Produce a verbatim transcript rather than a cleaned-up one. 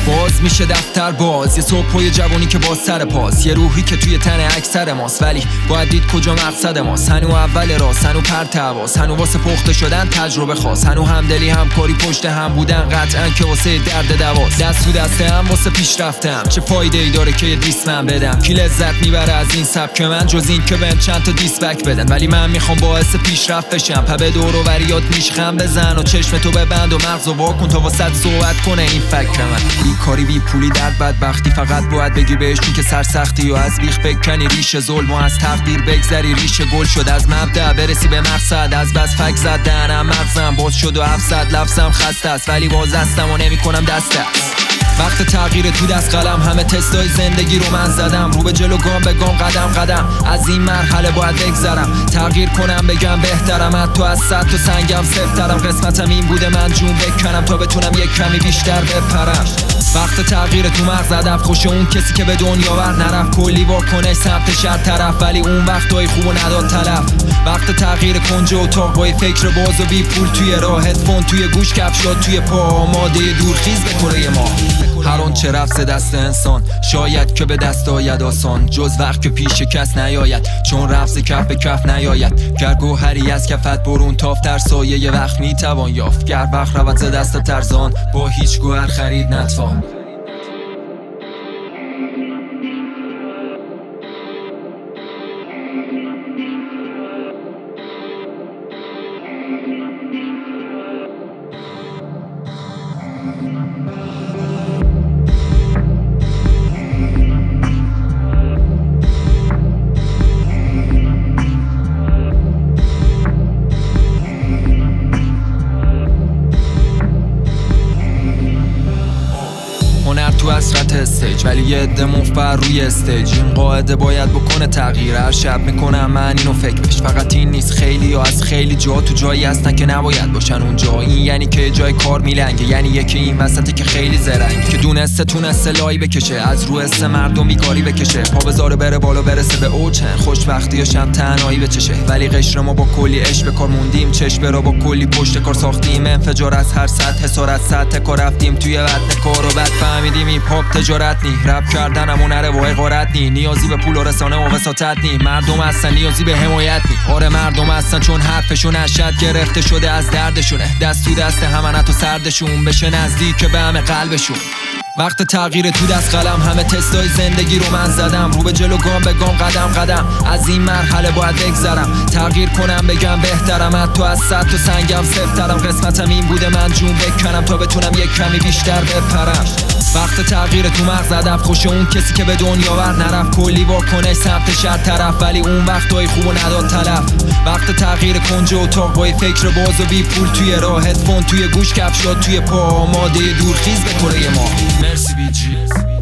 باز میشه دفتر باز، یه صبح و یه جوانی که باز سر پاس، یه روحی که توی تن اکثر ماست، ولی باید دید کجا مقصد ماست. هنو اول راست، هنو پرت حواس، هنو واسه پخته شدن تجربه خاص، هنو همدلی همکاری پشت هم بودن قطعا که واسه درد دواست. دست تو دسته هم واسه پیش رفتم، چه فایده ای داره که یه دیس من بدم؟ کی لذت میبره از این سبک من جز این که بهم چند تا دیسبک بدن؟ ولی من میخوام باعث پیشرفت بشم، پا دور و بریات میشخم بزن و چشم تو ببند و مغزو واکن تا واسط صحبت کنه این فکر من. بیکاری بی پولی در بدبختی، فقط باید بگی بهشون که سرسختی و از بیخ بکنی ریشه ظلم و از تقدیر بگذری ریشه گل شد از مبدأ برسی به مقصد. از بس فک زدنم مغزم باز شد و هفتصد لفظم خسته است، ولی باز هستم و نمی کنم دست است. وقت تغییر تو دست قلم، همه تستای زندگی رو من زدم، رو به جلو گام به گام قدم قدم از این مرحله باید بگذرم، تغییر کنم بگم بهترم، حتی از صد تا سنگم سفترم. قسمتم این بوده من جون بکنم تا بتونم یک کمی بیشتر بپرم. وقت تغییر تو مغز هدف، خوش اون کسی که به دنیا بر نرفت، کلی واکنش سمت شر طرف، ولی اون وقتای خوبو نداد تلف. وقت تغییر کنج اتاق با فکر باز و بی پول توی راه، هدفون توی گوش کفشات توی پا، آماده دورخیز به کره ما. هر اون چه رفت دست انسان شاید که به دست آید آسان، جز وقت که پیش کس نیاید، چون رفت کف به کف نیاید. گر گوهری از کفت برون تاف در سایه ی وقت میتوان یافت، گر وقت رود ز دست ترزان با هیچ گوهر خرید نتوان. هنر تو حسرت استیج، ولی یه عده مفبر روی استیج. این قاعده باید بکنه تغییر، هر شب میکنم من اینو فکرش. فقط این نیست، خیلی یا از خیلی جا تو جایی هستن که نباید باشن اونجا. این یعنی که جای کار میلنگه، یعنی یکی این وسطه که خیلی زرنگ، که دونسته تونسته لای بکشه، از رو حس مردم بیکاری بکشه، پا بذاره بره بالا برسه به اوجن، خوشبختیاش هم تنهایی بچشه. ولی قشر ما با کلی عشق به کار موندیم، چشم را با کلی پشت کار ساختیم، انفجار از هر سطح، حسارت سطح کار رفتیم توی وطن کار و بعد فهمیدیم این پاپ تجارت نی، رپ کردنم هنره و حقارت نی، نیازی به پول و رسانه و وساطت نی، مردم هستن نیازی به حمایت نی. آره مردم هستن چون حرفشون اشد گرفته شده از دردشونه، دست تو دست همنت و سردشون بشه نزدیک به همه قلبشون. وقت تغییر تو دست قلم، همه تستای زندگی رو من زدم، رو به جلو گام به گام قدم قدم از این مرحله باید بگذرم، تغییر کنم بگم بهترم، حتی از صد تا سنگم سفترم. قسمتم این بوده من جون بکنم تا بتونم یک کمی بیشتر بپرم. وقت تغییر تو مغز هدف، خوش اون کسی که به دنیا بر نرفت، کلی واکنش سمت شر طرف، ولی اون وقتای خوبو نداد تلف. وقت تغییر کنج اتاق با فکر باز و بی پول توی راه، هدفون توی گوش کفشات توی پا، آماده دورخیز به کره ما. مرسی بی جی.